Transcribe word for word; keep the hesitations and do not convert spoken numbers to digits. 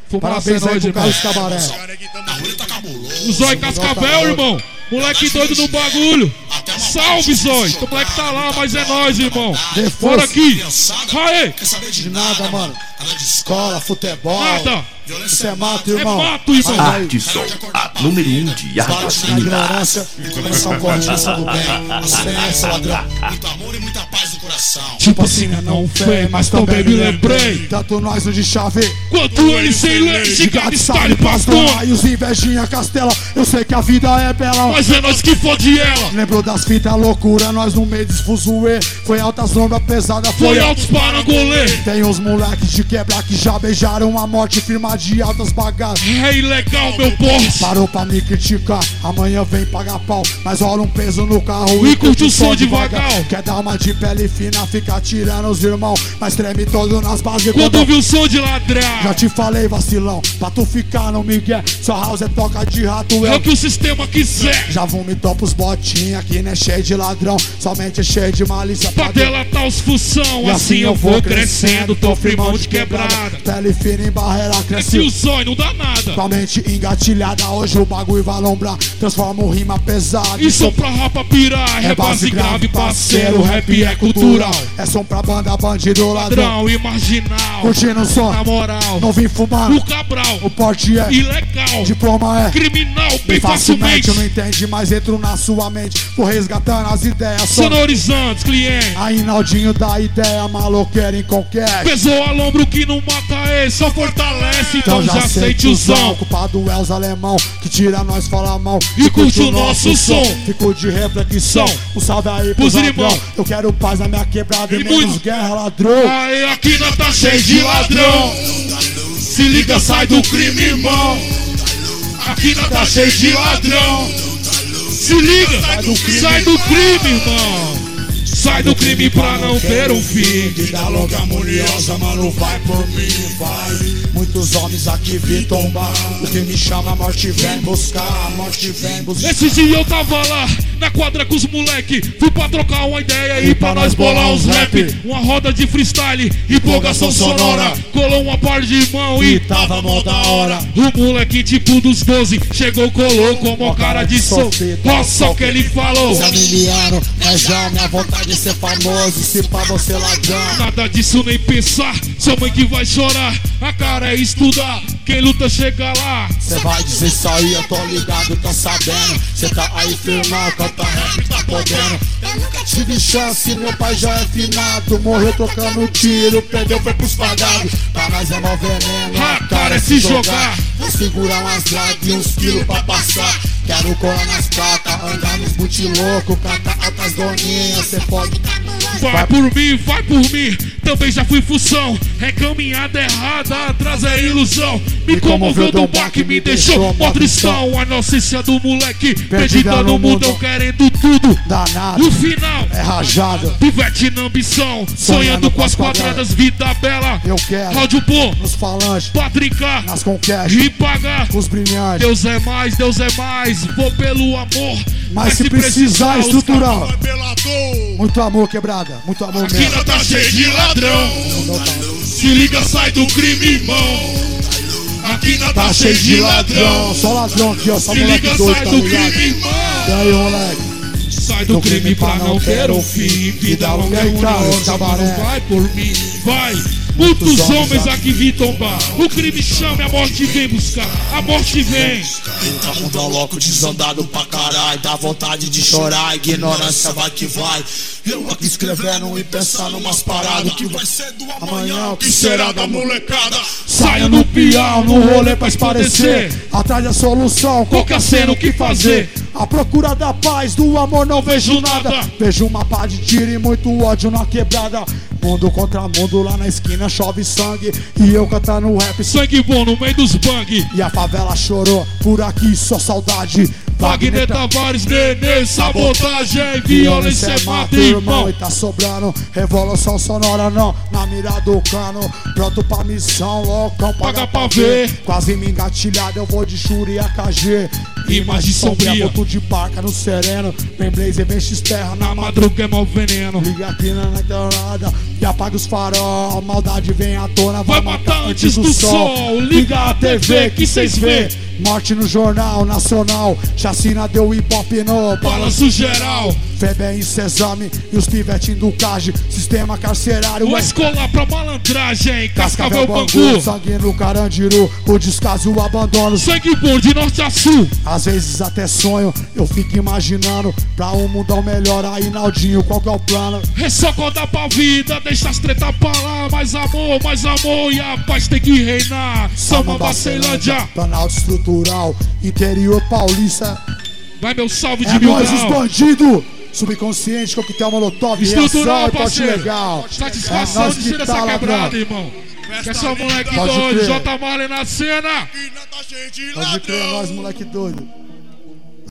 Parabéns aí pro Carlos Cabaré. O Zói Cascavel, irmão. Moleque doido no bagulho. Salve, Zói. O moleque tá lá, mas é nóis, irmão. Bora aqui. Aê. De nada, mano. Escola, futebol. Nada. Isso é mato, irmão. É mato, irmão. Artisson, a número um de artes na ignorância, começar um correndo do bem. Acelerência, ladrão. Muito amor e muita paz no coração. Tipo assim, não fez, mas também me lembrei. Tanto nós no de chave, quanto ele sem leite. de gato, sabe, pastor. E os invejinha, castela. Eu sei que a vida é bela, mas é nós que fode ela. Lembrou das fitas loucura, nós no meio desfuzuê. Foi altas lombras pesadas, foi, foi altos parangolê. Tem uns moleques de quebra que já beijaram a morte, firma de altas bagagens. É ilegal, meu poste. Parou pra me criticar, amanhã vem pagar pau. Mas rola um peso no carro e, e curte o som devagar. Quer dar uma de pele fina, fica tirando os irmãos, mas treme todo nas bases. Quando ouviu o som de ladrão. Já te falei, vacilão, pra tu ficar no migué. Sua house é toca de rato, é o que o sistema quiser. Já vomitou pros botinha, que não é cheio de ladrão, somente é cheio de malícia. Pra delatar os função, e assim eu vou crescendo, tô firmão de quebrada. Pele fina em barreira, cresce. É que o sonho não dá nada. Com a mente engatilhada, hoje o bagulho vai alombrar. Transforma o rima pesado. E som pra rapa pirar, é base grave, parceiro. Rap é cultural. É som pra banda, bandido, ladrão, ladrão e marginal. Curtindo o som, na moral. Não vim fumar, o Cabral. O porte é ilegal. Diploma é criminal, bem, bem facilmente. facilmente. Eu não entendi, mas entro na sua mente. Tô resgatando as ideias. Sonorizantes, cliente. Aí Naldinho dá ideia, maloqueiro em qualquer. Pesou a lombro que não mata ele, só fortalece. Então, então já sei tiozão. Culpado é os alemão, que tira nós, fala a mão. E curte o nosso som. Fico de reflexão. Um salve aí pros irmãos. Eu quero paz na minha quebrada e, e menos muito... guerra, ladrão. Aí aqui não tá cheio de ladrão. Se liga, sai do crime, irmão. Aqui não tá cheio de ladrão. Se liga, sai do crime, sai do crime, irmão. Sai do crime pra não ter um fim. Vida longa, harmoniosa, mano, vai por mim, vai. Muitos homens aqui vim tombar. O que me chama, a morte vem buscar. A morte vem buscar. Esse dia eu tava lá, na quadra com os moleque. Fui pra trocar uma ideia e pra nós bolar uns rap. Uma roda de freestyle, empolgação sonora. Colou uma par de mão e tava mó da hora. O moleque tipo dos doze chegou, colou com uma cara de sol. Olha só o que ele falou. Zé Miliano, mas já minha vontade de ser famoso, se pra você ladrão. Nada disso nem pensar, sua mãe que vai chorar. A cara é estudar, quem luta chega lá. Cê vai dizer isso aí, eu tô ligado, tô sabendo. Cê tá aí firmão, canta rap, tá podendo. Eu nunca tive chance, meu pai já é finado. Morreu trocando tiro, perdeu, foi pros pagados. Pra nós é mó veneno, a cara é se jogar. Vou segurar umas dragas e uns quilos pra passar. Quero colar nas placas, andar nos boot louco, cantar altas doninhas, cê pode. Vai, vai por mim, vai por mim, também já fui função. É caminhada errada, atrás é ilusão. Me, me comoveu do bar que me deixou mó tristão. A inocência do moleque, perdida no mundão, querendo tudo. Danado, o final é rajado. Pivete na ambição, sonhando, sonhando com as quadradas, vida bela. Eu quero rádio pô, nos falantes, pra trincar, nas conquistas e pagar os brilhantes. Deus é mais, Deus é mais, vou pelo amor. Mas, mas se, se precisar, precisar estrutural. Muito amor, quebrada, muito amor aqui mesmo. Aqui tá cheio de ladrão. Se liga, sai do crime, irmão. Aqui não tá, tá cheio de ladrão. Só ladrão aqui, ó, só se moleque liga, doido, sai tá do ligado? crime, irmão. E aí, moleque? Sai do, do crime, crime pra não ter um fim. Vida longa e uniosa, mano, vai por mim, vai. Muitos homens aqui vim tombar. O crime chama e a morte vem buscar. A morte vem. Tá mundão louco, desandado pra caralho. Dá vontade de chorar, ignorância vai que vai. Eu aqui escrevendo e pensando umas paradas. Que vai ser do amanhã, o que será da molecada. Saia no peão, no rolê pra esparecer. Atrás da solução, qualquer cena o que fazer. A procura da paz, do amor não vejo nada. Vejo uma pá de tiro e muito ódio na quebrada. Mundo contra mundo, lá na esquina chove sangue. E eu cantando rap, sangue bom no meio dos bang. E a favela chorou, por aqui só saudade. Wagner Tavares, Nenê, sabotagem, violência é mata, irmão. E tá sobrando, revolução sonora não, na mira do cano. Pronto pra missão, loucão, paga pra ver. Quase me engatilhado, eu vou de Shuri e A K G. Imagem sombria, volto de barca no sereno. Vem blazer, vem x-terra, na madruga é mau veneno. Liga aqui na entrada e apaga os farol. A maldade vem à tona, vai, vai matar antes do, do sol. sol. Liga a T V que cês vê. Morte no Jornal Nacional, chacina deu ibope no balanço geral. Febem em Sesame e os pivetes do Cage. Sistema carcerário, o escolar pra malandragem, Cascavel Bangu. Sangue no Carandiru, o descaso e o abandono. Sangue bom de norte a sul. Às vezes até sonho, eu fico imaginando pra um mundão melhor aí, Naldinho, qual que é o plano? É só contar pra vida, deixa as treta pra lá. Mais amor, mais amor e a paz tem que reinar. Samamba, Ceilândia, Planalto estrutural, interior paulista. Vai meu salve de é mil nós grau. Os bandidos, subconsciente, coquetel molotov, estrutural, reação, parceiro. Legal. Satisfação é de ser essa tá quebrada, irmão. Que é só moleque doido, J Marley na cena. Pode crer, nós moleque doido.